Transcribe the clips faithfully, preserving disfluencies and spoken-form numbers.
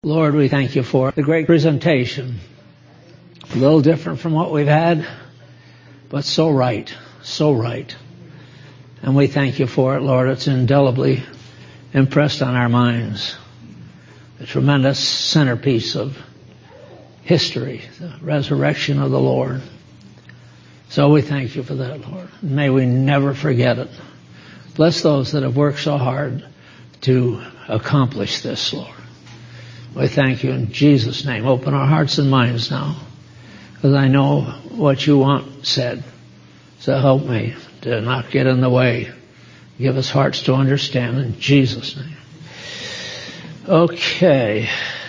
Lord, we thank you for the great presentation. A little different from what we've had, but so right, so right. And we thank you for it, Lord. It's indelibly impressed on our minds. The tremendous centerpiece of history, the resurrection of the Lord. So we thank you for that, Lord. May we never forget it. Bless those that have worked so hard to accomplish this, Lord. We thank you in Jesus' name. Open our hearts and minds now, because I know what you want said. So help me to not get in the way. Give us hearts to understand in Jesus' name. Okay.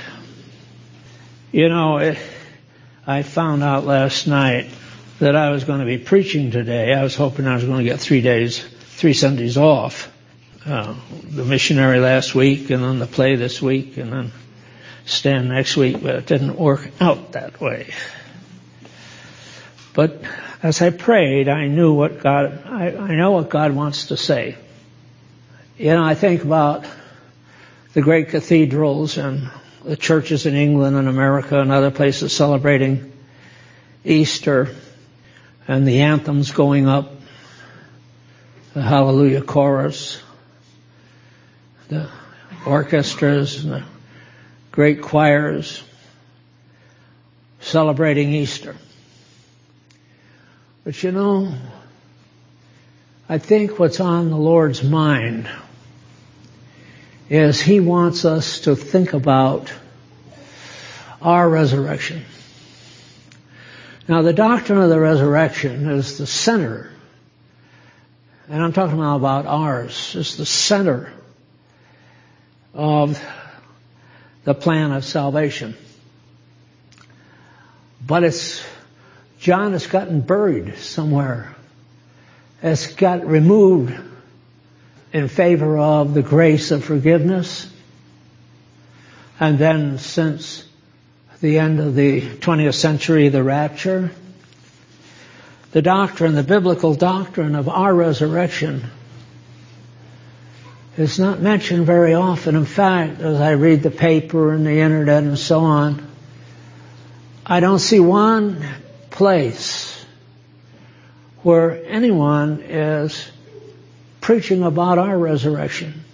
You know, it, I found out last night that I was going to be preaching today. I was hoping I was going to get three days, three Sundays off. Uh, the missionary last week, and then the play this week, and then stand next week, but it didn't work out that way. But as I prayed, I knew what God, I, I know what God wants to say. You know, I think about the great cathedrals and the churches in England and America and other places celebrating Easter and the anthems going up, the Hallelujah chorus, the orchestras, and the great choirs celebrating Easter. But you know, I think what's on the Lord's mind is He wants us to think about our resurrection. Now, the doctrine of the resurrection is the center, and I'm talking now about ours, it's the center of the plan of salvation. But it's, John has gotten buried somewhere. It's got removed in favor of the grace of forgiveness. And then since the end of the twentieth century, the rapture, the doctrine, the biblical doctrine of our resurrection is not mentioned very often. In fact, as I read the paper and the internet and so on, I don't see one place where anyone is preaching about our resurrection.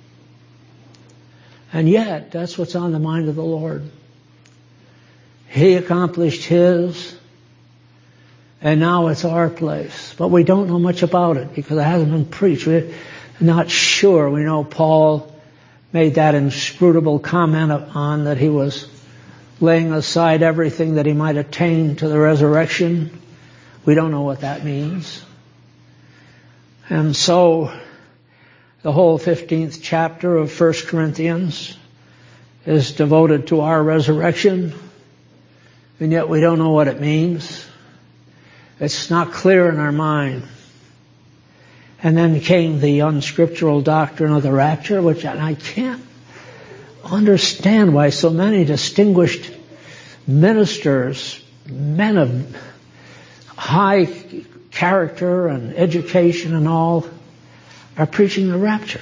And yet, that's what's on the mind of the Lord. He accomplished His, and now it's our place. But we don't know much about it because it hasn't been preached. We're not sure. We know Paul made that inscrutable comment on that he was laying aside everything that he might attain to the resurrection. We don't know what that means. And so the whole fifteenth chapter of First Corinthians is devoted to our resurrection, and yet we don't know what it means. It's not clear in our mind. And then came the unscriptural doctrine of the rapture, which I can't understand why so many distinguished ministers, men of high character and education and all, are preaching the rapture.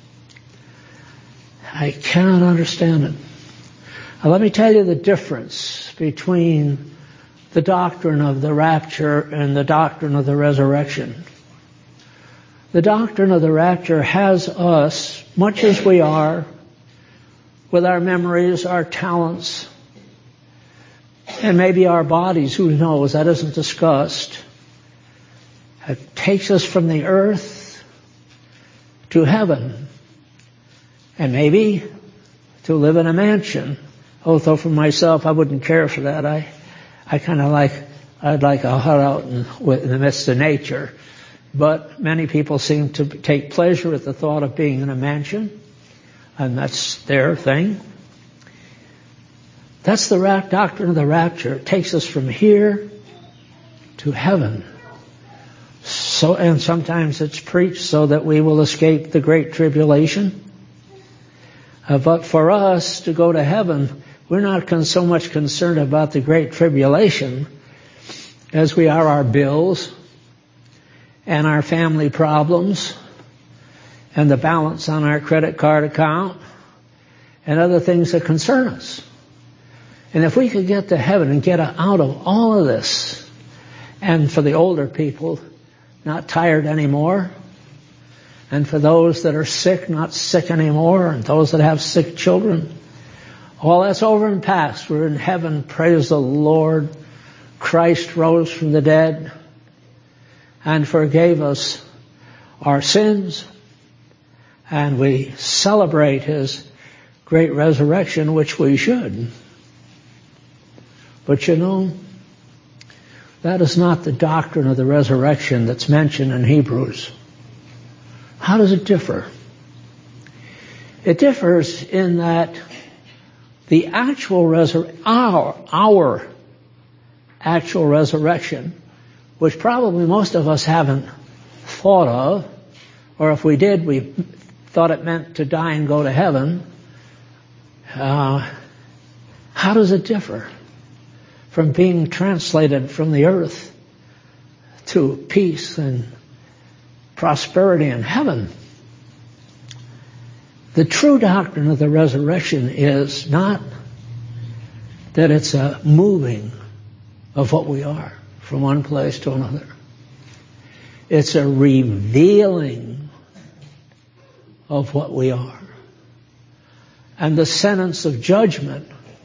I cannot understand it. Now, let me tell you the difference between the doctrine of the rapture and the doctrine of the resurrection. The doctrine of the rapture has us, much as we are, with our memories, our talents, and maybe our bodies, who knows, that isn't discussed. It takes us from the earth to heaven, and maybe to live in a mansion. Although for myself, I wouldn't care for that. I, I kind of like, I'd like a hut out in, in the midst of nature. But many people seem to take pleasure at the thought of being in a mansion, and that's their thing. That's the rap- doctrine of the rapture. It takes us from here to heaven. So, and sometimes it's preached so that we will escape the great tribulation. Uh, but for us to go to heaven, we're not con- so much concerned about the great tribulation as we are our bills and our family problems and the balance on our credit card account and other things that concern us. And if we could get to heaven and get out of all of this, and for the older people, not tired anymore, and for those that are sick, not sick anymore, and those that have sick children, all that's over and past. We're in heaven, praise the Lord. Christ rose from the dead and forgave us our sins, and we celebrate His great resurrection, which we should. But you know, that is not the doctrine of the resurrection that's mentioned in Hebrews. How does it differ? It differs in that the actual resurrection, our, our actual resurrection, which probably most of us haven't thought of, or if we did, we thought it meant to die and go to heaven. Uh, how does it differ from being translated from the earth to peace and prosperity in heaven? The true doctrine of the resurrection is not that it's a moving of what we are from one place to another. It's a revealing of what we are. And the sentence of judgment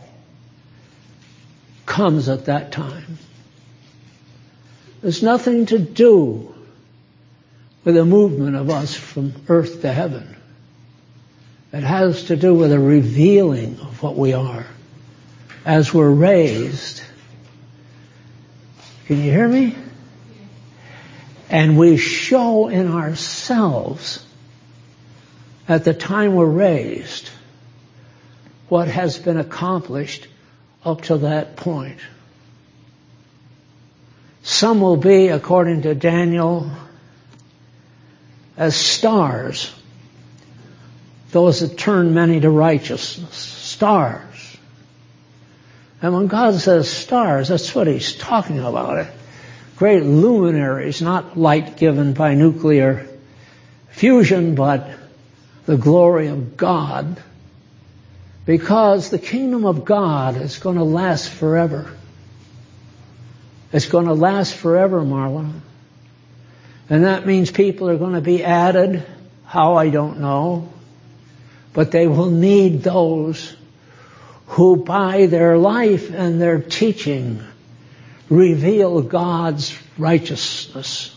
comes at that time. There's nothing to do with the movement of us from earth to heaven. It has to do with a revealing of what we are as we're raised. Can you hear me? And we show in ourselves at the time we're raised what has been accomplished up to that point. Some will be, according to Daniel, as stars, those that turn many to righteousness. Stars. And when God says stars, that's what He's talking about. Great luminaries, not light given by nuclear fusion, but the glory of God. Because the kingdom of God is going to last forever. It's going to last forever, Marla. And that means people are going to be added. How, I don't know. But they will need those who by their life and their teaching reveal God's righteousness.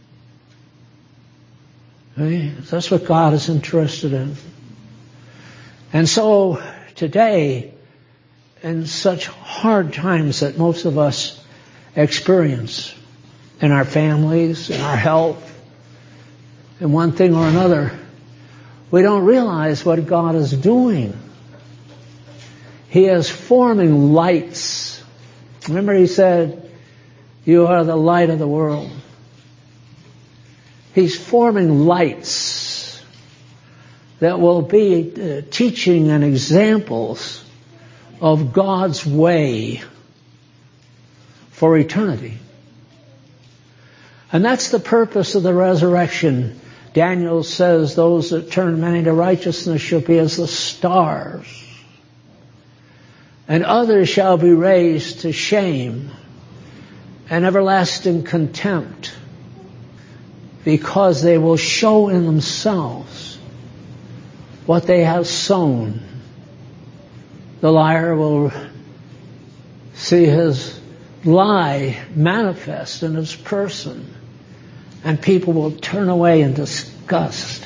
Okay? That's what God is interested in. And so today, in such hard times that most of us experience in our families, in our health, in one thing or another, we don't realize what God is doing. He is forming lights. Remember He said, you are the light of the world. He's forming lights that will be uh, teaching and examples of God's way for eternity. And that's the purpose of the resurrection. Daniel says those that turn many to righteousness shall be as the stars, and others shall be raised to shame and everlasting contempt, because they will show in themselves what they have sown. The liar will see his lie manifest in his person, and people will turn away in disgust.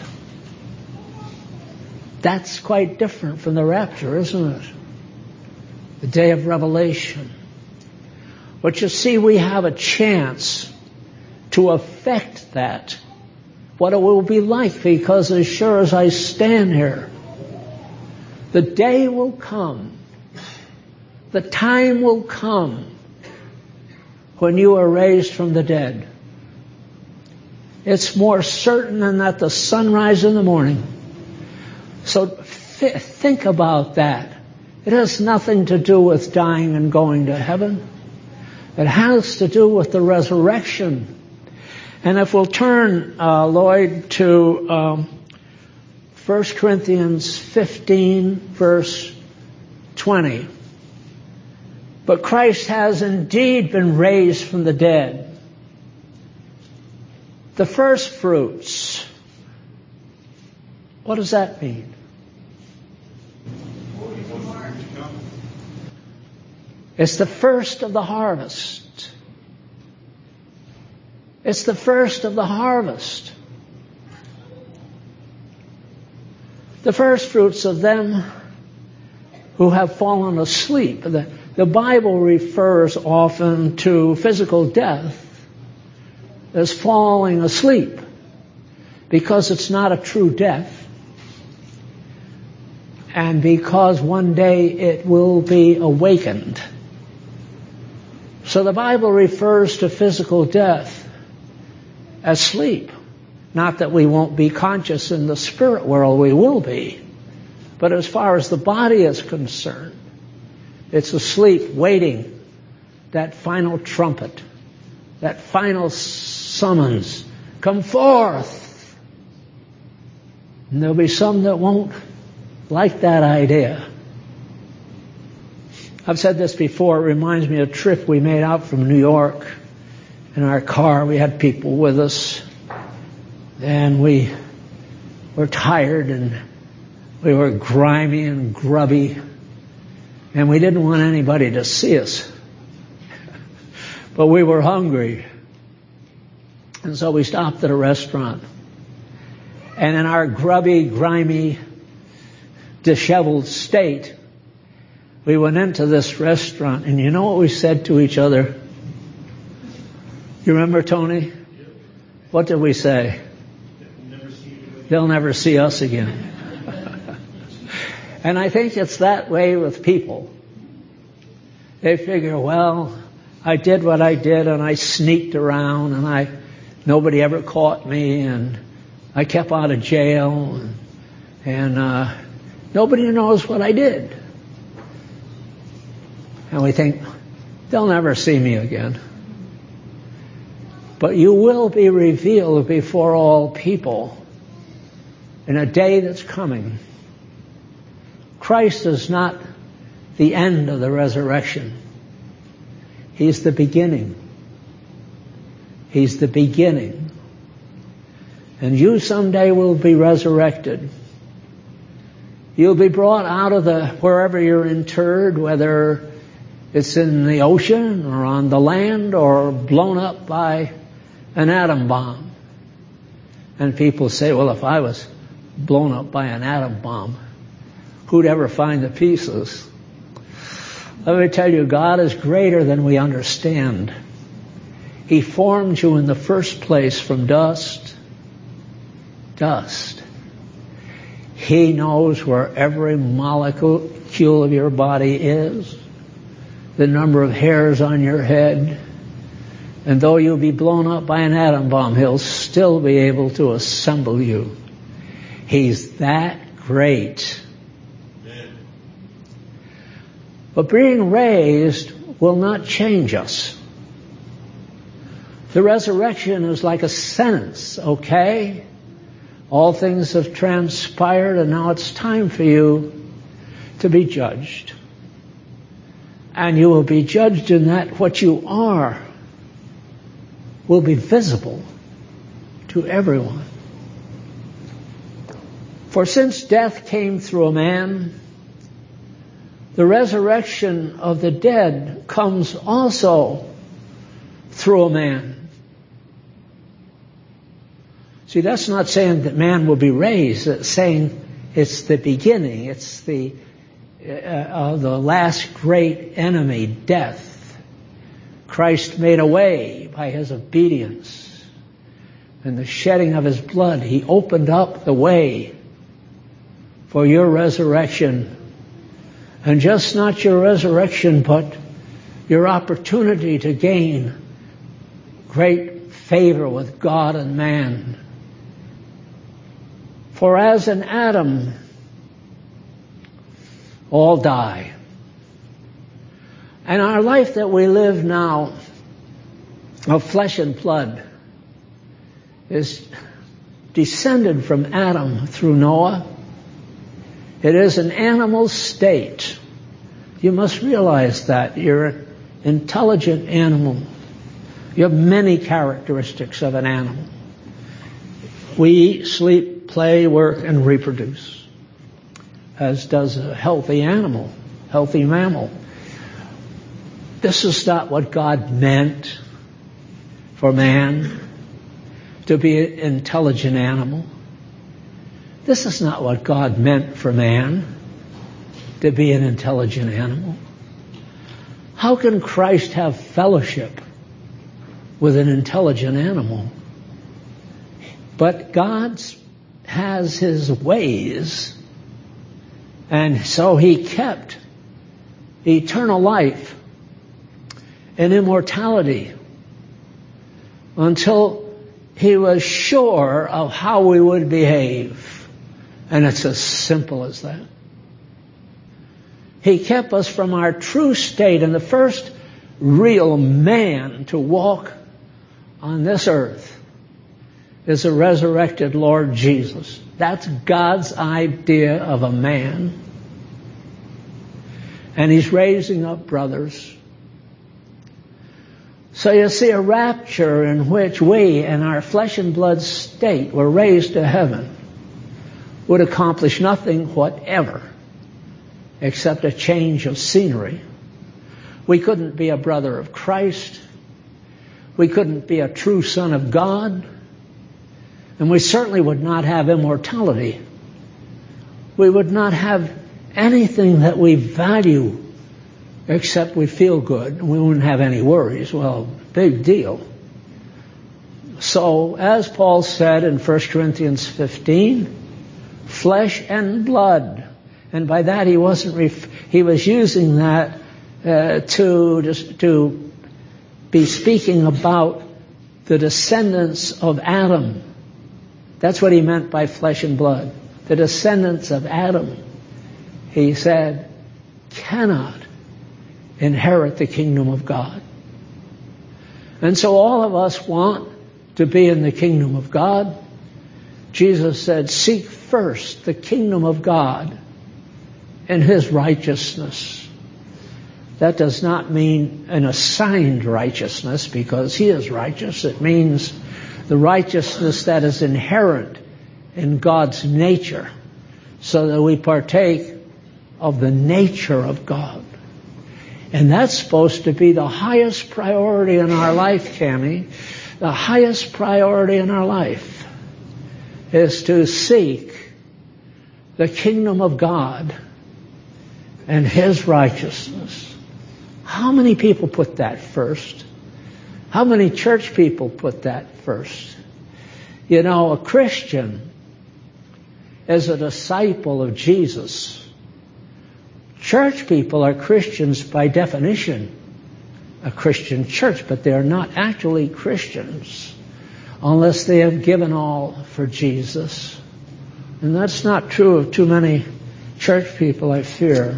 That's quite different from the rapture, isn't it? The day of revelation. But you see, we have a chance to affect that, what it will be like, because as sure as I stand here, the day will come, the time will come when you are raised from the dead. It's more certain than that the sunrise in the morning. So th- think about that. It has nothing to do with dying and going to heaven. It has to do with the resurrection. And if we'll turn, uh, Lloyd, to um, First Corinthians fifteen, verse twenty. But Christ has indeed been raised from the dead. The first fruits. What does that mean? It's the first of the harvest. It's the first of the harvest. The first fruits of them who have fallen asleep. The, the Bible refers often to physical death as falling asleep because it's not a true death and because one day it will be awakened. So the Bible refers to physical death as sleep. Not that we won't be conscious in the spirit world, we will be. But as far as the body is concerned, it's asleep, waiting that final trumpet, that final summons. Come forth! And there'll be some that won't like that idea. I've said this before, it reminds me of a trip we made out from New York in our car. We had people with us. And we were tired and we were grimy and grubby. And we didn't want anybody to see us. But we were hungry. And so we stopped at a restaurant. And in our grubby, grimy, disheveled state, we went into this restaurant. And you know what we said to each other? You remember, Tony? What did we say? They'll never see us again. And I think it's that way with people. They figure, well, I did what I did and I sneaked around and I nobody ever caught me and I kept out of jail and, and uh, nobody knows what I did. And we think, they'll never see me again. But you will be revealed before all people in a day that's coming. Christ is not the end of the resurrection. He's the beginning. He's the beginning. And you someday will be resurrected. You'll be brought out of the wherever you're interred, whether it's in the ocean or on the land or blown up by an atom bomb. And people say, well, if I was blown up by an atom bomb, who'd ever find the pieces? Let me tell you, God is greater than we understand. He formed you in the first place from dust. Dust. He knows where every molecule of your body is, the number of hairs on your head. And though you'll be blown up by an atom bomb, He'll still be able to assemble you. He's that great. Amen. But being raised will not change us. The resurrection is like a sentence, okay? All things have transpired and now it's time for you to be judged. And you will be judged in that what you are will be visible to everyone. For since death came through a man, the resurrection of the dead comes also through a man. See, that's not saying that man will be raised. It's saying it's the beginning. It's the uh, uh, the last great enemy, death. Christ made a way by His obedience and the shedding of His blood. He opened up the way for your resurrection. And just not your resurrection, but your opportunity to gain great favor with God and man. For as in Adam, all die. And our life that we live now of flesh and blood is descended from Adam through Noah It is an animal state. You must realize that. You're an intelligent animal. You have many characteristics of an animal. We eat, sleep, play, work, and reproduce, as does a healthy animal, healthy mammal. This is not what God meant for man, to be an intelligent animal. This is not what God meant for man, to be an intelligent animal. How can Christ have fellowship with an intelligent animal? But God has his ways, and so he kept eternal life and immortality until he was sure of how we would behave. And it's as simple as that. He kept us from our true state, and the first real man to walk on this earth is a resurrected Lord Jesus. That's God's idea of a man. And he's raising up brothers. So you see, a rapture in which we, in our flesh and blood state, were raised to heaven would accomplish nothing whatever except a change of scenery. We couldn't be a brother of Christ. We couldn't be a true son of God. And we certainly would not have immortality. We would not have anything that we value except we feel good. We wouldn't have any worries. Well, big deal. So, as Paul said in First Corinthians fifteen, flesh and blood. And by that he wasn't, ref- he was using that uh, to, just, to be speaking about the descendants of Adam. That's what he meant by flesh and blood. The descendants of Adam, he said, cannot inherit the kingdom of God. And so all of us want to be in the kingdom of God. Jesus said, seek first the kingdom of God and his righteousness. That does not mean an assigned righteousness because he is righteous. It means the righteousness that is inherent in God's nature, so that we partake of the nature of God. And that's supposed to be the highest priority in our life, Cammie. The highest priority in our life is to seek the kingdom of God and his righteousness. How many people put that first? How many church people put that first? You know, a Christian is a disciple of Jesus. Church people are Christians by definition, a Christian church, but they are not actually Christians unless they have given all for Jesus. And that's not true of too many church people, I fear.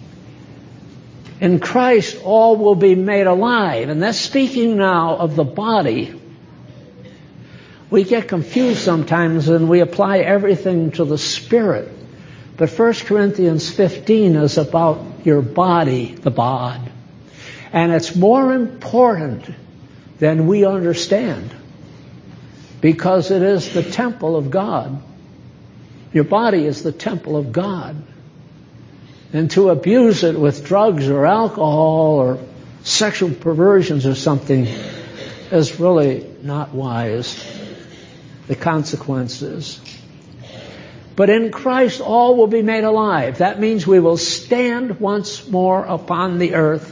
In Christ, all will be made alive. And that's speaking now of the body. We get confused sometimes and we apply everything to the spirit. But First Corinthians fifteen is about your body, the bod. And it's more important than we understand because it is the temple of God. Your body is the temple of God. And to abuse it with drugs or alcohol or sexual perversions or something is really not wise. The consequences. But in Christ all will be made alive. That means we will stand once more upon the earth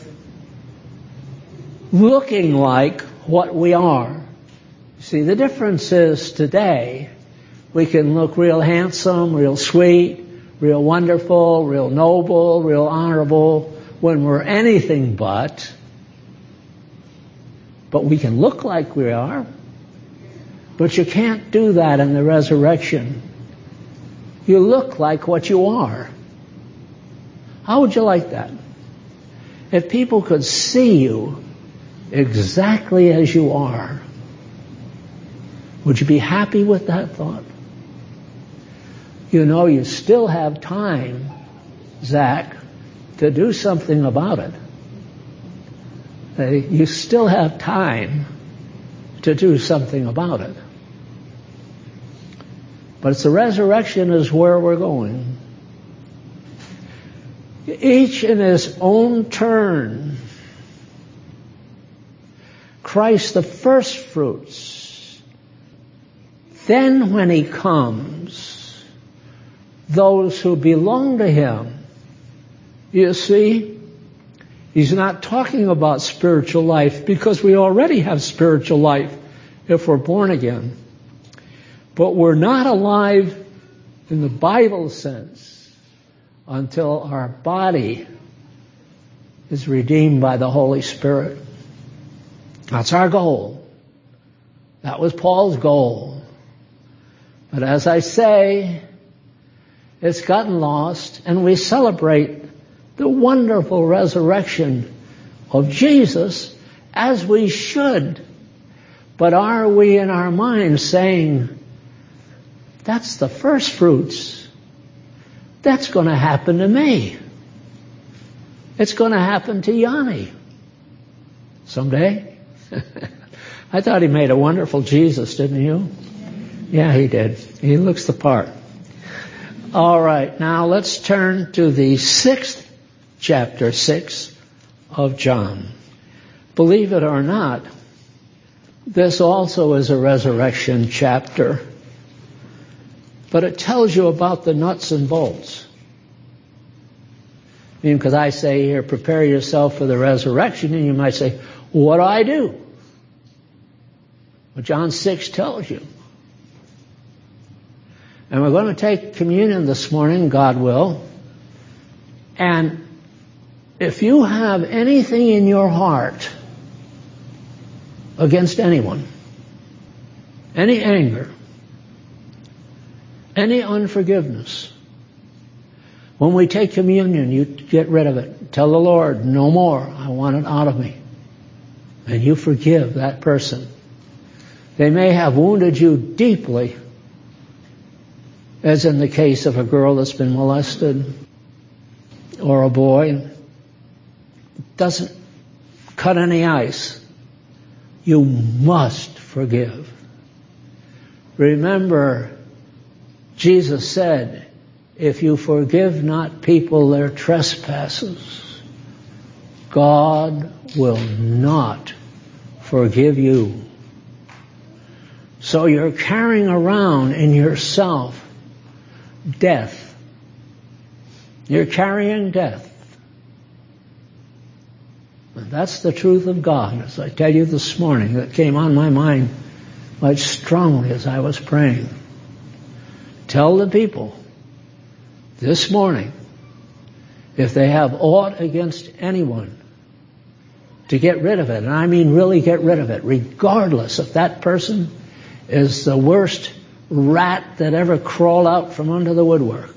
looking like what we are. See, the difference is today we can look real handsome, real sweet, real wonderful, real noble, real honorable when we're anything but. But we can look like we are. But you can't do that in the resurrection. You look like what you are. How would you like that? If people could see you exactly as you are, would you be happy with that thought? you know you still have time, Zach, to do something about it. You still have time to do something about it. But it's the resurrection is where we're going. Each in his own turn. Christ the first fruits. Then when he comes, those who belong to him. You see, he's not talking about spiritual life because we already have spiritual life if we're born again. But we're not alive in the Bible sense until our body is redeemed by the Holy Spirit. That's our goal. That was Paul's goal. But as I say, it's gotten lost, and we celebrate the wonderful resurrection of Jesus as we should. But are we in our minds saying, that's the first fruits? That's going to happen to me. It's going to happen to Yanni someday. I thought he made a wonderful Jesus, didn't you? Yeah, he did. He looks the part. All right, now let's turn to the sixth chapter, six of John. Believe it or not, this also is a resurrection chapter. But it tells you about the nuts and bolts. I mean, because I say here, prepare yourself for the resurrection, and you might say, what do I do? Well, John six tells you. And we're going to take communion this morning, God will. And if you have anything in your heart against anyone, any anger, any unforgiveness, when we take communion, you get rid of it. Tell the Lord, no more. I want it out of me. And you forgive that person. They may have wounded you deeply, as in the case of a girl that's been molested or a boy. It doesn't cut any ice. You must forgive. Remember, Jesus said, if you forgive not people their trespasses, God will not forgive you. So you're carrying around in yourself death. You're carrying death. And that's the truth of God, as I tell you this morning, that came on my mind quite strongly as I was praying. Tell the people this morning, if they have aught against anyone, to get rid of it. And I mean really get rid of it, regardless if that person is the worst rat that ever crawled out from under the woodwork.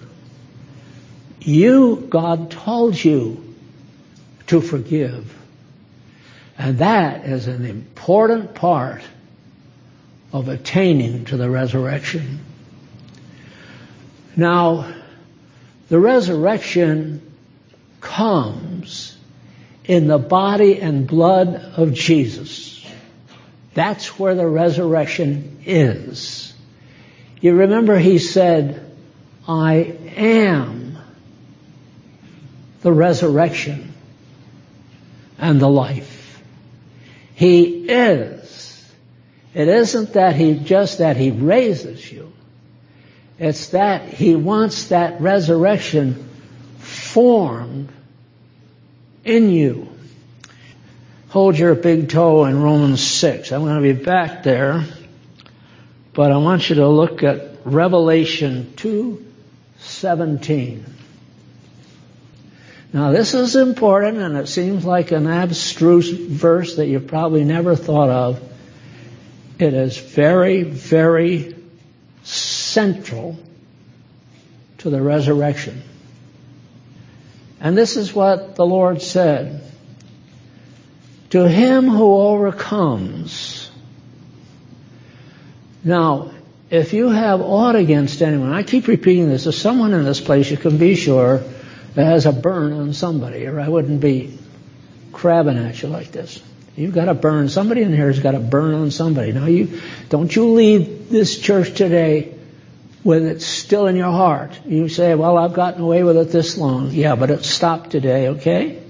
You, God told you to forgive. And that is an important part of attaining to the resurrection. Now, the resurrection comes in the body and blood of Jesus. That's where the resurrection is. You remember he said, I am the resurrection and the life. He is. It isn't that he just that he raises you. It's that he wants that resurrection formed in you. Hold your big toe in Romans six. I'm going to be back there, but I want you to look at Revelation two seventeen. Now this is important, and it seems like an abstruse verse that you've probably never thought of. It is very, very central to the resurrection. And this is what the Lord said. To him who overcomes. Now, if you have aught against anyone, I keep repeating this, there's someone in this place you can be sure that has a burn on somebody, or I wouldn't be crabbing at you like this. You've got a burn. Somebody in here has got a burn on somebody. Now, you don't you leave this church today with it still in your heart. You say, well, I've gotten away with it this long. Yeah, but it stopped today, okay?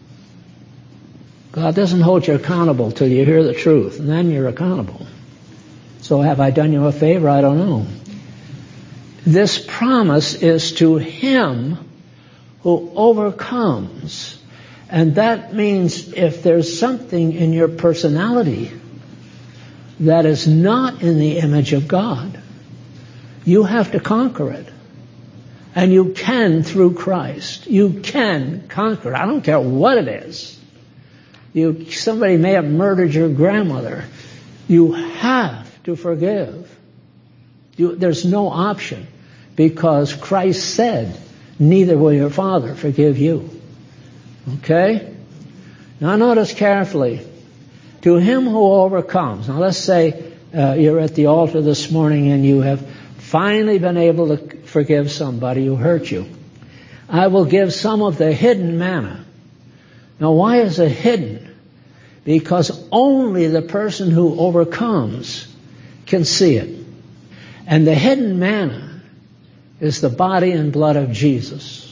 God doesn't hold you accountable till you hear the truth, and then you're accountable. So have I done you a favor? I don't know. This promise is to him who overcomes. And that means if there's something in your personality that is not in the image of God, you have to conquer it. And you can through Christ. You can conquer it. I don't care what it is. You, somebody may have murdered your grandmother. You have to forgive. You, there's no option, because Christ said, neither will your Father forgive you. Okay? Now notice carefully. To him who overcomes. Now let's say uh, you're at the altar this morning and you have finally been able to forgive somebody who hurt you. I will give some of the hidden manna. Now why is it hidden? Because only the person who overcomes can see it. And the hidden manna is the body and blood of Jesus.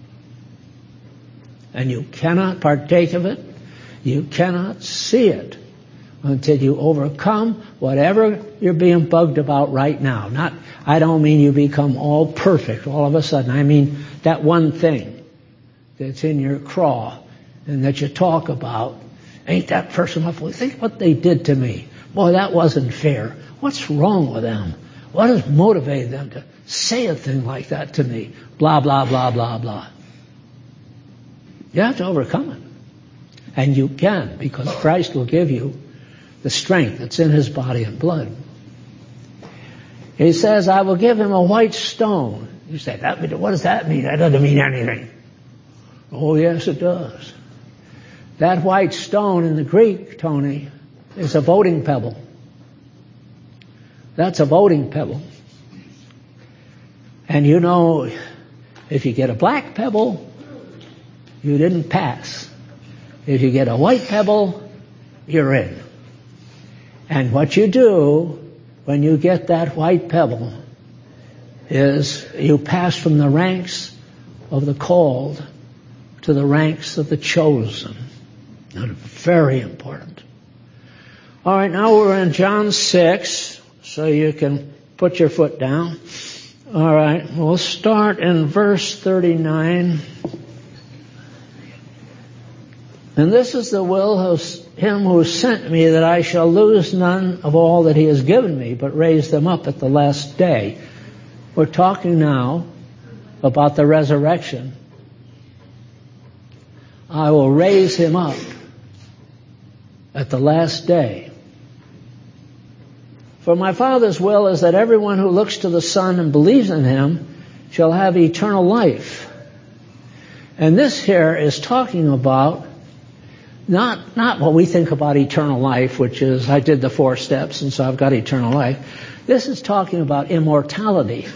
And you cannot partake of it. You cannot see it until you overcome whatever you're being bugged about right now. Not, I don't mean you become all perfect all of a sudden. I mean that one thing that's in your craw and that you talk about. Ain't that person awful? Think what they did to me. Boy, that wasn't fair. What's wrong with them? What has motivated them to say a thing like that to me? Blah, blah, blah, blah, blah. You have to overcome it. And you can, because Christ will give you the strength that's in his body and blood. He says, I will give him a white stone. You say, that, what does that mean? That doesn't mean anything. Oh, yes, it does. That white stone in the Greek, Tony, is a voting pebble. That's a voting pebble. And you know, if you get a black pebble, you didn't pass. If you get a white pebble, you're in. And what you do when you get that white pebble is you pass from the ranks of the called to the ranks of the chosen. That's very important. All right, now we're in John six, so you can put your foot down. All right, we'll start in verse thirty-nine. And this is the will of him who sent me, that I shall lose none of all that he has given me, but raise them up at the last day. We're talking now about the resurrection. I will raise him up at the last day. For my Father's will is that everyone who looks to the Son and believes in him shall have eternal life. And this here is talking about Not, not what we think about eternal life, which is I did the four steps and so I've got eternal life. This is talking about immortality.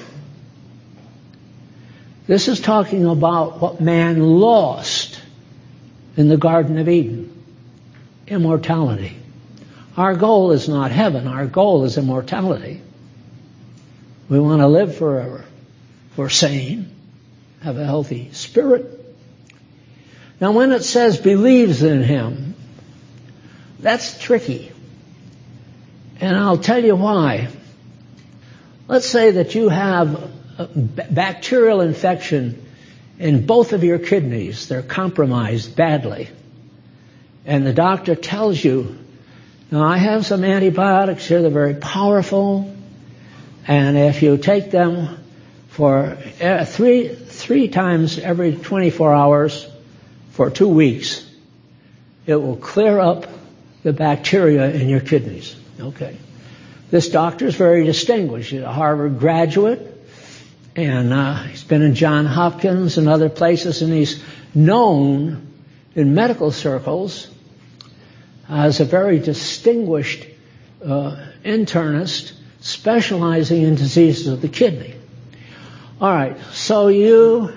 This is talking about what man lost in the Garden of Eden. Immortality. Our goal is not heaven. Our goal is immortality. We want to live forever. We're sane. Have a healthy spirit. Now when it says believes in him, that's tricky. And I'll tell you why. Let's say that you have a bacterial infection in both of your kidneys. They're compromised badly. And the doctor tells you, now I have some antibiotics here, they're very powerful. And if you take them for three, three times every twenty-four hours, for two weeks, it will clear up the bacteria in your kidneys. Okay. This doctor is very distinguished. He's a Harvard graduate, and uh, he's been in Johns Hopkins and other places, and he's known in medical circles as a very distinguished uh, internist specializing in diseases of the kidney. All right, so you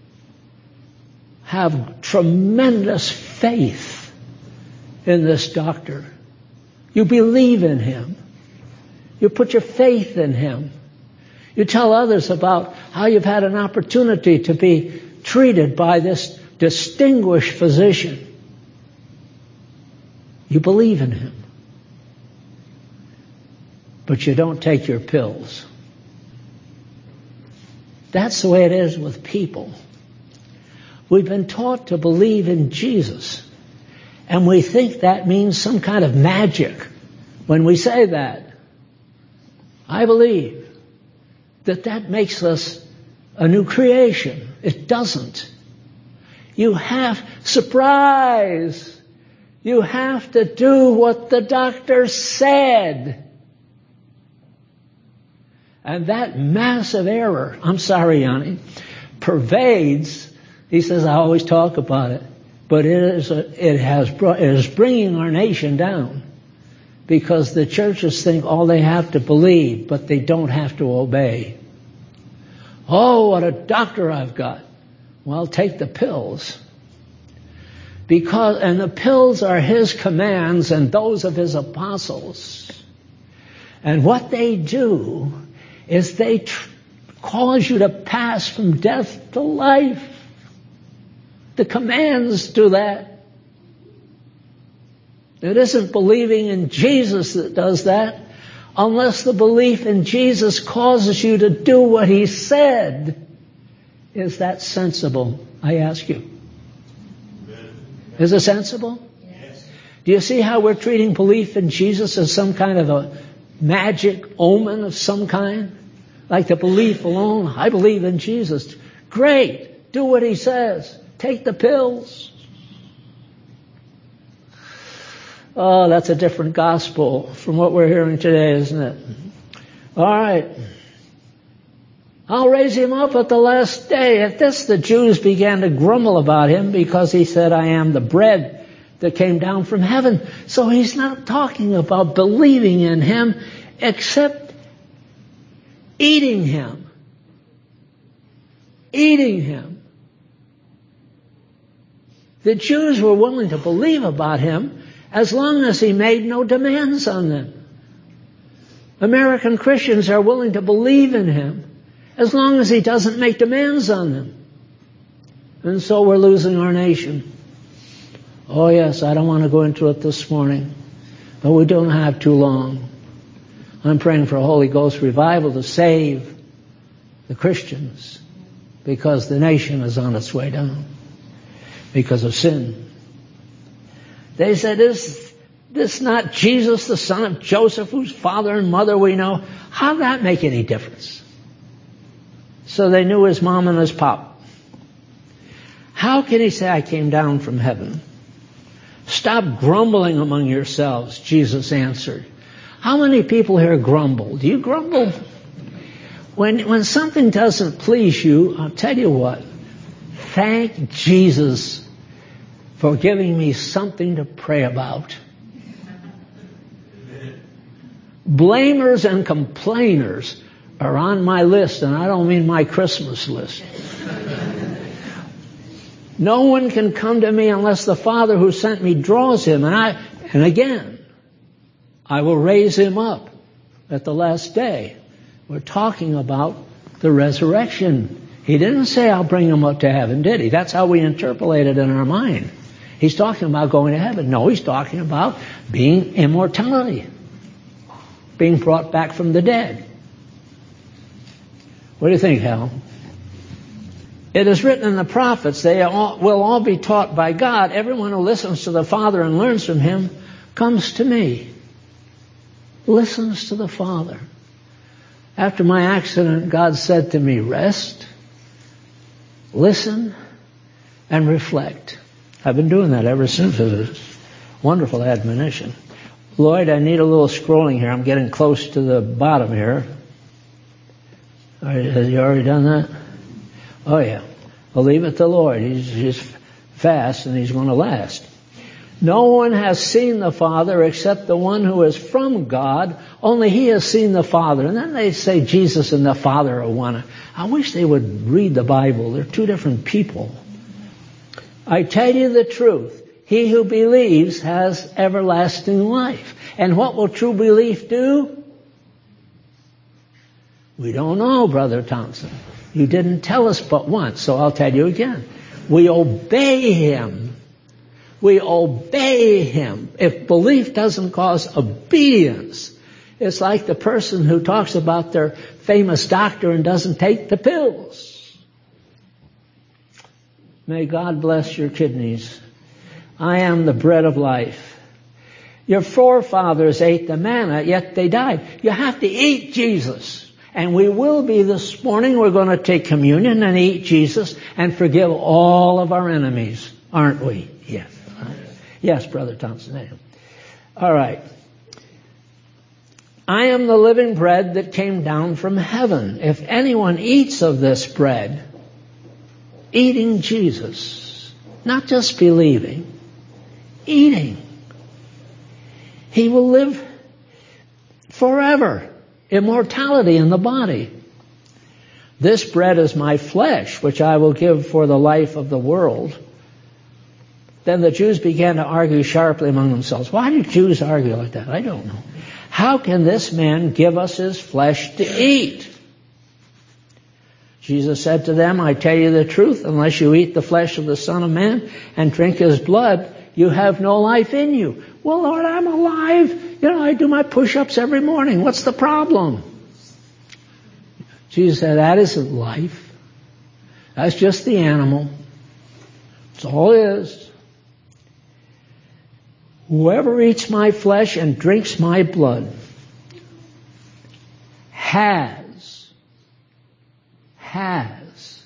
have tremendous faith in this doctor. You believe in him. You put your faith in him. You tell others about how you've had an opportunity to be treated by this distinguished physician. You believe in him. But you don't take your pills. That's the way it is with people. We've been taught to believe in Jesus, and we think that means some kind of magic when we say that. I believe that that makes us a new creation. It doesn't. You have, surprise, you have to do what the doctor said. And that massive error, I'm sorry, Yanni, pervades. He says, I always talk about it, but it is a, it has brought, it is bringing our nation down, because the churches think all they have to believe, but they don't have to obey. Oh, what a doctor I've got. Well, take the pills. Because, and the pills are his commands and those of his apostles. And what they do is they tr- cause you to pass from death to life. The commands do that. It isn't believing in Jesus that does that, unless the belief in Jesus causes you to do what he said. Is that sensible? I ask you. Is it sensible? Yes. Do you see how we're treating belief in Jesus as some kind of a magic omen of some kind? Like the belief alone. I believe in Jesus. Great. Do what he says. Take the pills. Oh, that's a different gospel from what we're hearing today, isn't it? All right. I'll raise him up at the last day. At this, the Jews began to grumble about him because he said, I am the bread that came down from heaven. So he's not talking about believing in him, except eating him. Eating him. The Jews were willing to believe about him as long as he made no demands on them. American Christians are willing to believe in him as long as he doesn't make demands on them. And so we're losing our nation. Oh yes, I don't want to go into it this morning, but we don't have too long. I'm praying for a Holy Ghost revival to save the Christians, because the nation is on its way down because of sin. They said, is this not Jesus, the son of Joseph, whose father and mother we know? How'd that make any difference? So they knew his mom and his pop. How can he say, I came down from heaven? Stop grumbling among yourselves, Jesus answered. How many people here grumble? Do you grumble? When, when something doesn't please you, I'll tell you what, thank Jesus for giving me something to pray about. Blamers and complainers are on my list, and I don't mean my Christmas list. No one can come to me unless the Father who sent me draws him, and I, and again, I will raise him up at the last day. We're talking about the resurrection. He didn't say I'll bring him up to heaven, did he? That's how we interpolate it in our mind. He's talking about going to heaven. No, he's talking about being immortality, being brought back from the dead. What do you think, Hal? It is written in the prophets, they all, will all be taught by God. Everyone who listens to the Father and learns from him comes to me. Listens to the Father. After my accident, God said to me, rest, listen, and reflect. I've been doing that ever since. It was a wonderful admonition. Lloyd, I need a little scrolling here. I'm getting close to the bottom here. Has you already done that? Oh, yeah. Well, leave it to the Lord. He's, he's fast and he's going to last. No one has seen the Father except the one who is from God. Only he has seen the Father. And then they say Jesus and the Father are one. I wish they would read the Bible. They're two different people. I tell you the truth. He who believes has everlasting life. And what will true belief do? We don't know, Brother Thompson. You didn't tell us but once, so I'll tell you again. We obey him. We obey him. If belief doesn't cause obedience, it's like the person who talks about their famous doctor and doesn't take the pills. May God bless your kidneys. I am the bread of life. Your forefathers ate the manna, yet they died. You have to eat Jesus. And we will be this morning. We're going to take communion and eat Jesus and forgive all of our enemies, aren't we? Yes. Yes, Brother Thompson, I am. All right. I am the living bread that came down from heaven. If anyone eats of this bread, eating Jesus, not just believing, eating, he will live forever. Immortality in the body. This bread is my flesh, which I will give for the life of the world. Then the Jews began to argue sharply among themselves. Why do Jews argue like that? I don't know. How can this man give us his flesh to eat? Jesus said to them, I tell you the truth, unless you eat the flesh of the Son of Man and drink his blood, you have no life in you. Well, Lord, I'm alive. You know, I do my push-ups every morning. What's the problem? Jesus said, that isn't life. That's just the animal. That's all it is. Whoever eats my flesh and drinks my blood has, has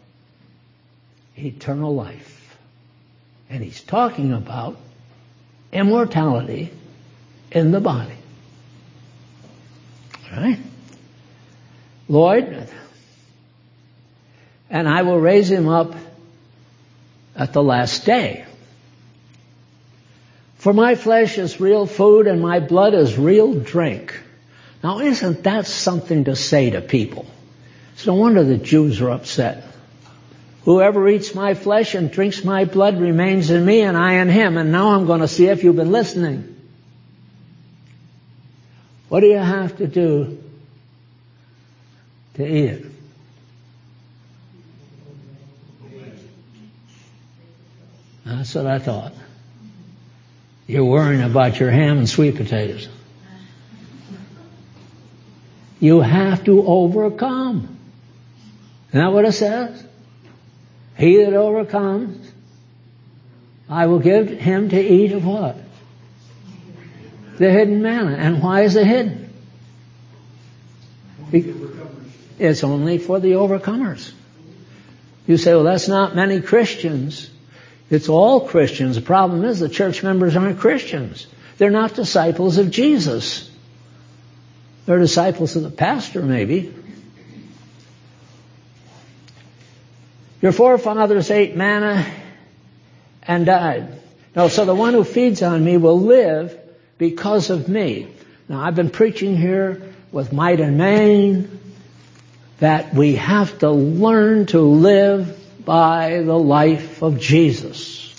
eternal life. And he's talking about immortality in the body. All right? Lord, and I will raise him up at the last day. For my flesh is real food and my blood is real drink. Now, isn't that something to say to people? It's no wonder the Jews are upset. Whoever eats my flesh and drinks my blood remains in me and I in him. And now I'm going to see if you've been listening. What do you have to do to eat it? That's what I thought. You're worrying about your ham and sweet potatoes. You have to overcome. Isn't that what it says? He that overcomes, I will give him to eat of what? The hidden manna. And why is it hidden? It's only for the overcomers. You say, well, that's not many Christians. It's all Christians. The problem is the church members aren't Christians. They're not disciples of Jesus. They're disciples of the pastor, maybe. Your forefathers ate manna and died. No, so the one who feeds on me will live because of me. Now, I've been preaching here with might and main that we have to learn to live by the life of Jesus.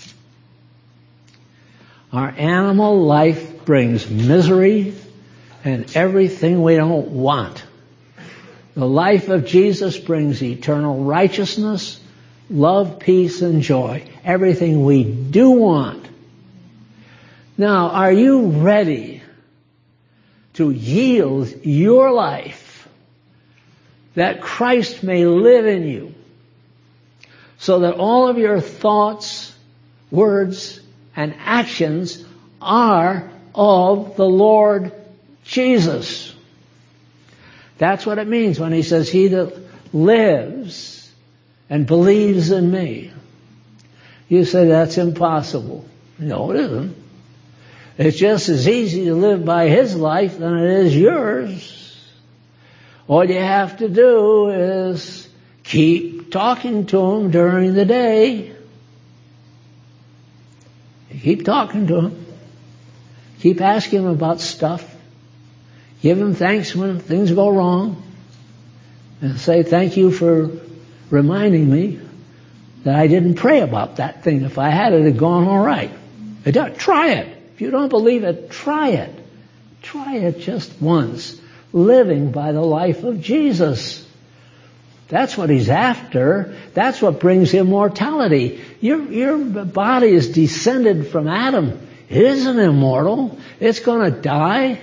Our animal life brings misery and everything we don't want. The life of Jesus brings eternal righteousness, love, peace, and joy. Everything we do want. Now, are you ready to yield your life that Christ may live in you so that all of your thoughts, words, and actions are of the Lord Jesus? That's what it means when he says, he that lives and believes in me. You say that's impossible. No, it isn't. It's just as easy to live by his life than it is yours. All you have to do is keep talking to him during the day. Keep talking to him. Keep asking him about stuff. Give him thanks when things go wrong. And say, thank you for reminding me that I didn't pray about that thing. If I had, it had gone all right. Try it. If you don't believe it, try it. Try it just once. Living by the life of Jesus. That's what he's after. That's what brings immortality. Your, your body is descended from Adam. It isn't immortal. It's going to die.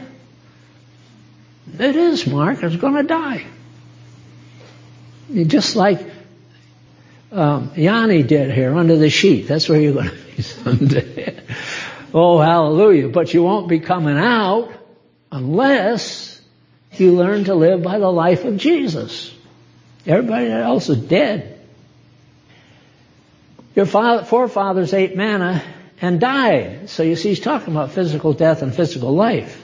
It is, Mark. It's going to die. Just like um, Yanni did here under the sheet. That's where you're going to be someday. Oh, hallelujah. But you won't be coming out unless you learn to live by the life of Jesus. Everybody else is dead. Your forefathers ate manna and died. So you see, he's talking about physical death and physical life.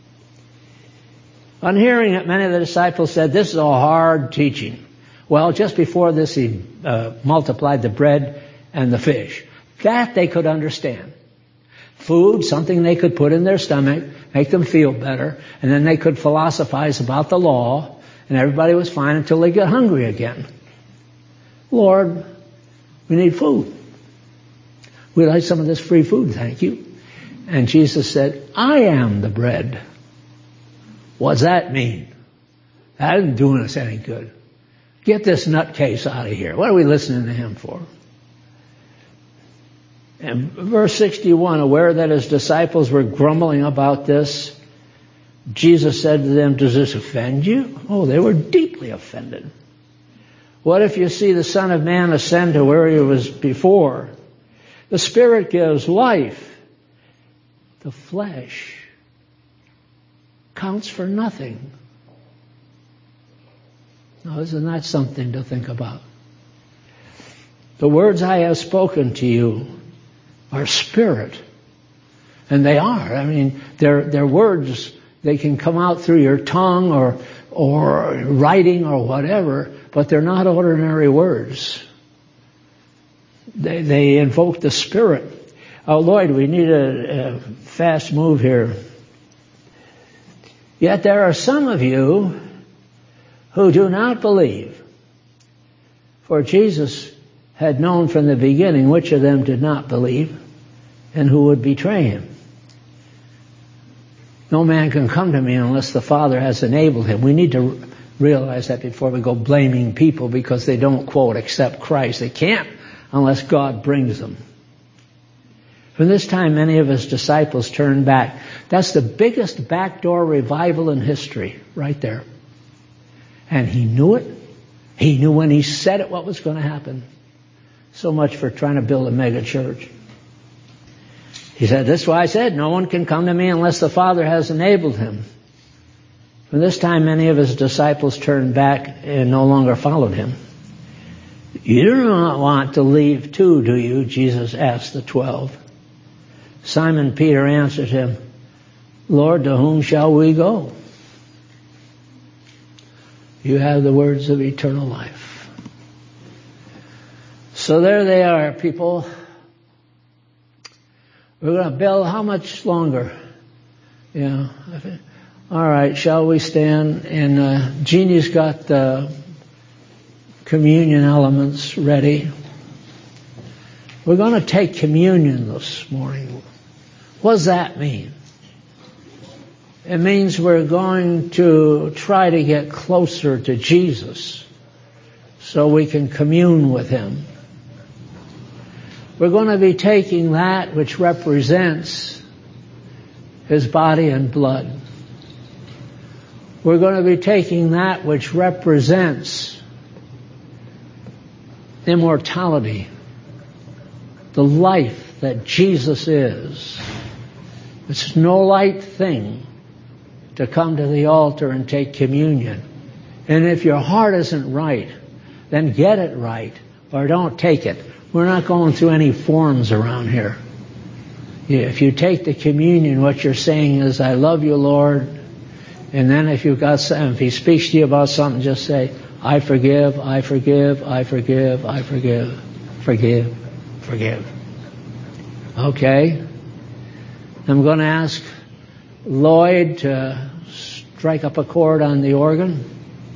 On hearing it, many of the disciples said, this is a hard teaching. Well, just before this, he uh, multiplied the bread and the fish. That they could understand. Food, something they could put in their stomach, make them feel better, and then they could philosophize about the law, and everybody was fine until they get hungry again. Lord, we need food. We'd like some of this free food, thank you. And Jesus said, I am the bread. What's that mean? That isn't doing us any good. Get this nutcase out of here. What are we listening to him for? And verse sixty-one, aware that his disciples were grumbling about this, Jesus said to them, does this offend you? Oh, they were deeply offended. What if you see the Son of Man ascend to where he was before? The Spirit gives life. The flesh counts for nothing. Now, isn't that something to think about? The words I have spoken to you are spirit. And they are. I mean, they're, they're words. They can come out through your tongue or, or writing or whatever, but they're not ordinary words. They, they invoke the Spirit. Oh, Lloyd, we need a, a fast move here. Yet there are some of you who do not believe. For Jesus had known from the beginning which of them did not believe and who would betray him. No man can come to me unless the Father has enabled him. We need to realize that before we go blaming people because they don't, quote, accept Christ. They can't unless God brings them. From this time, many of his disciples turned back. That's the biggest backdoor revival in history, right there. And he knew it. He knew when he said it what was going to happen. So much for trying to build a mega church. He said, this is why I said, no one can come to me unless the Father has enabled him. From this time, many of his disciples turned back and no longer followed him. You do not want to leave too, do you? Jesus asked the twelve. Simon Peter answered him, Lord, to whom shall we go? You have the words of eternal life. So there they are, people. We're going to build how much longer? You know. All right, shall we stand? And uh, Jeannie's got the communion elements ready. We're going to take communion this morning. What does that mean? It means we're going to try to get closer to Jesus so we can commune with him. We're going to be taking that which represents his body and blood. We're going to be taking that which represents immortality, the life that Jesus is. It's no light thing to come to the altar and take communion. And if your heart isn't right, then get it right or don't take it. We're not going through any forms around here. If you take the communion, what you're saying is, I love you, Lord. And then if you've got some, if he speaks to you about something, just say, I forgive, I forgive, I forgive, I forgive, forgive, forgive. Okay? I'm going to ask Lloyd to strike up a chord on the organ.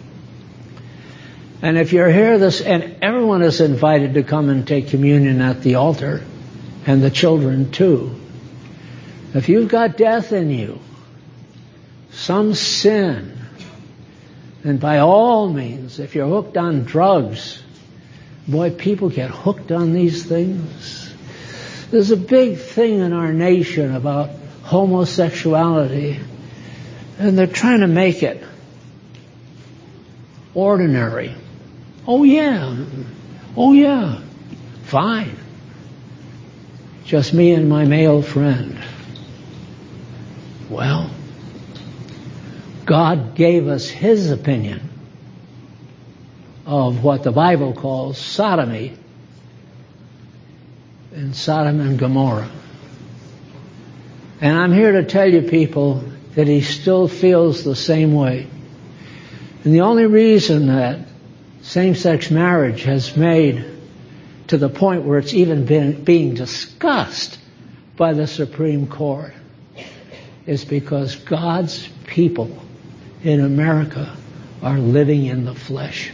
And if you're here, this, and everyone is invited to come and take communion at the altar, and the children too. If you've got death in you, some sin, and by all means, if you're hooked on drugs, boy, people get hooked on these things. There's a big thing in our nation about homosexuality, and they're trying to make it ordinary. Oh yeah, oh yeah, fine. Just me and my male friend. Well, God gave us His opinion of what the Bible calls sodomy in Sodom and Gomorrah. And I'm here to tell you, people, that He still feels the same way. And the only reason that same-sex marriage has made to the point where it's even been being discussed by the Supreme Court is because God's people in America are living in the flesh.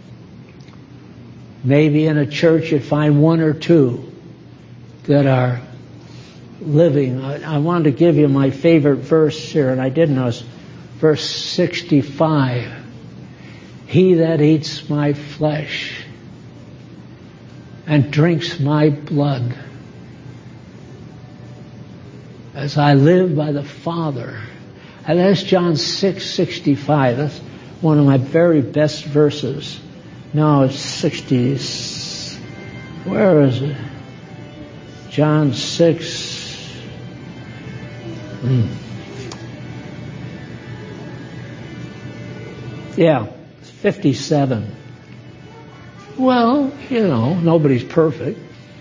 Maybe in a church you'd find one or two that are living. I, I wanted to give you my favorite verse here, and I didn't know. It's verse sixty-five. He that eats my flesh and drinks my blood, as I live by the Father. And that's John six sixty-five. That's one of my very best verses. No, it's sixty. Where is it? John six. Hmm. Yeah, fifty-seven. Well, you know, nobody's perfect.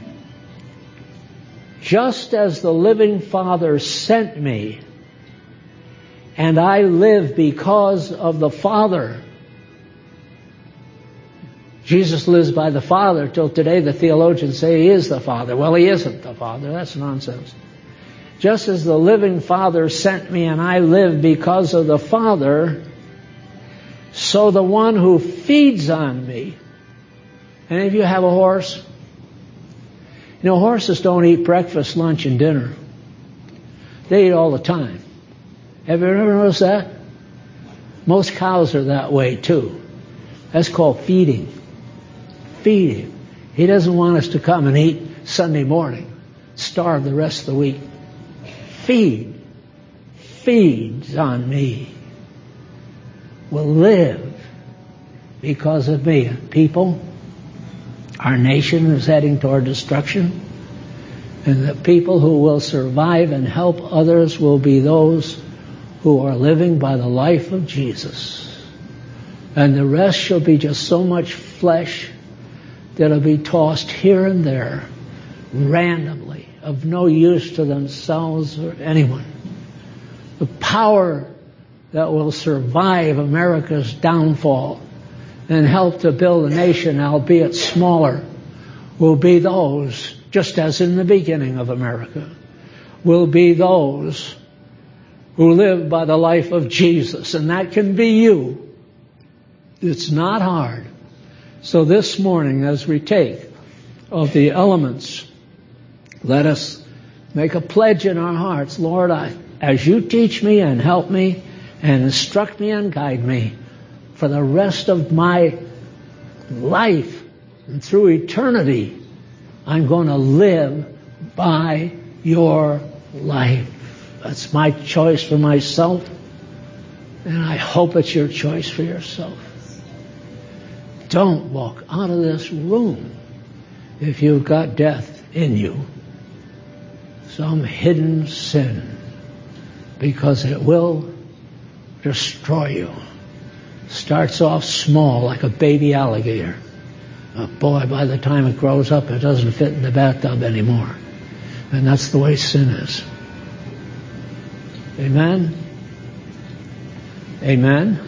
Just as the living Father sent me, and I live because of the Father. Jesus lives by the Father. Till today the theologians say He is the Father. Well, He isn't the Father. That's nonsense. Just as the living Father sent me and I live because of the Father, so the one who feeds on me. Any of you have a horse? You know, horses don't eat breakfast, lunch, and dinner. They eat all the time. Have you ever noticed that? Most cows are that way too. That's called feeding. Feeding. He doesn't want us to come and eat Sunday morning, starve the rest of the week. Feed. Feeds on me. Will live because of me. People, our nation is heading toward destruction, and the people who will survive and help others will be those who are living by the life of Jesus. And the rest shall be just so much flesh that'll be tossed here and there randomly, of no use to themselves or anyone. The power that will survive America's downfall and help to build a nation, albeit smaller, will be those, just as in the beginning of America, will be those who live by the life of Jesus. And that can be you. It's not hard. So this morning, as we take of the elements, let us make a pledge in our hearts. Lord, I, as you teach me and help me and instruct me and guide me for the rest of my life and through eternity, I'm going to live by your life. That's my choice for myself, and I hope it's your choice for yourself. Don't walk out of this room if you've got death in you, some hidden sin, because it will destroy you. Starts off small like a baby alligator. But boy, by the time it grows up, it doesn't fit in the bathtub anymore. And that's the way sin is. Amen? Amen?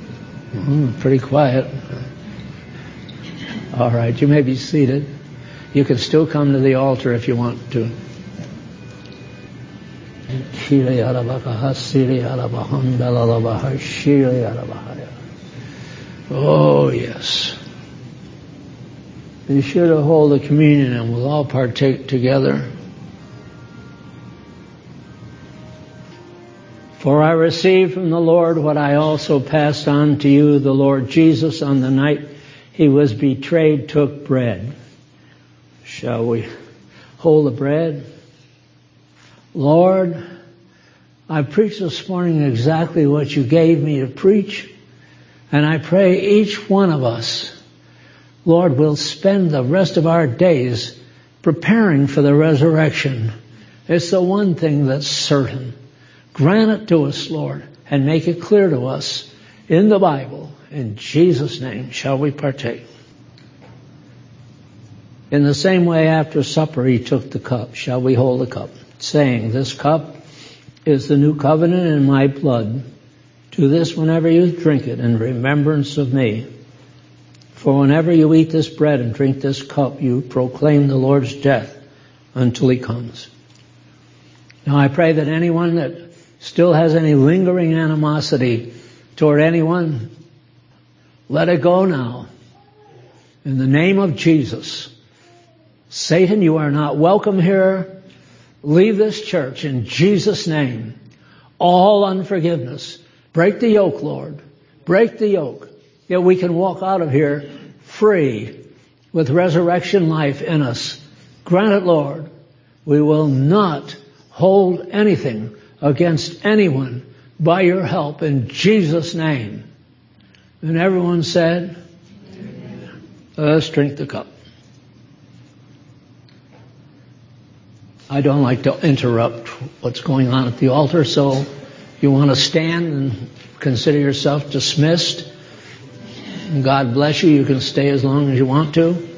Mm, pretty quiet. All right, you may be seated. You can still come to the altar if you want to. Oh, yes. Be sure to hold the communion and we'll all partake together. For I received from the Lord what I also passed on to you. The Lord Jesus, on the night he was betrayed, took bread. Shall we hold the bread? Lord, I preached this morning exactly what you gave me to preach, and I pray each one of us, Lord, will spend the rest of our days preparing for the resurrection. It's the one thing that's certain. Grant it to us, Lord, and make it clear to us in the Bible. In Jesus' name shall we partake. In the same way, after supper, he took the cup. Shall we hold the cup? Saying, this cup is the new covenant in my blood. Do this whenever you drink it in remembrance of me. For whenever you eat this bread and drink this cup, you proclaim the Lord's death until he comes. Now I pray that anyone that still has any lingering animosity toward anyone, let it go now. In the name of Jesus. Satan, you are not welcome here. Leave this church in Jesus' name. All unforgiveness. Break the yoke, Lord. Break the yoke. Yet we can walk out of here free with resurrection life in us. Grant it, Lord. We will not hold anything against anyone by your help in Jesus' name. And everyone said, let's drink the cup. I don't like to interrupt what's going on at the altar, so you want to stand and consider yourself dismissed. God bless you. You can stay as long as you want to.